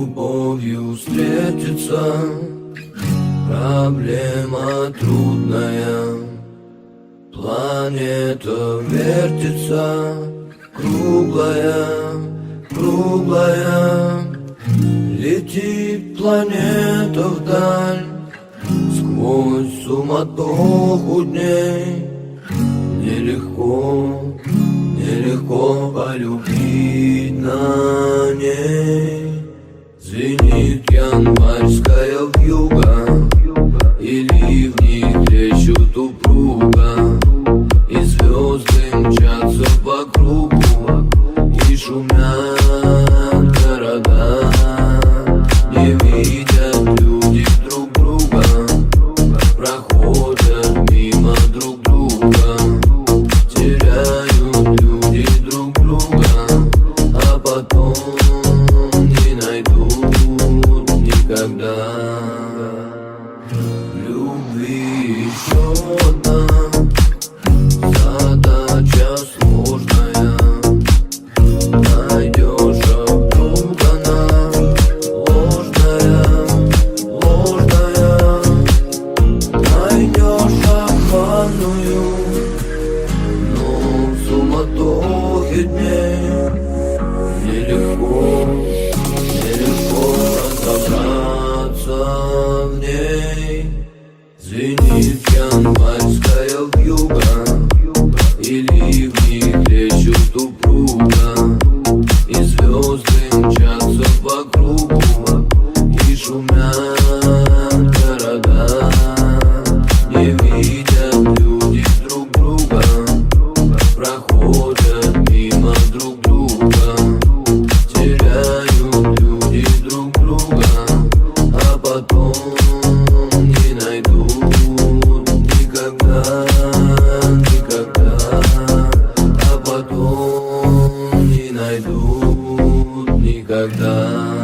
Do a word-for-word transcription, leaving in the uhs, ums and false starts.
любовью встретиться. Проблема трудная, планета вертится, круглая, круглая. Летит планета вдаль, сквозь суматоху дней. Нелегко, нелегко полюбить на ней. Звенит январская вьюга, и ливни трещут упруга, и звезды мчатся по кругу, и шумят города. Не видят люди друг друга, проходят мимо друг друга. Теряют люди друг друга, а потом не найдут никогда. Любви еще одна задача сложная. Найдешь, а вдруг она ложная, ложная. Найдешь обманную, но в суматохе дней нелегко, нелегко разобраться в ней. Звенит январская вьюга, и ливни трещут упруга, и звезды мчатся по кругу, и шумят города. Не видят люди друг друга, проходят мимо друг друга. Теряют люди друг друга, а потом не найдут никогда, никогда. А потом не найдут никогда.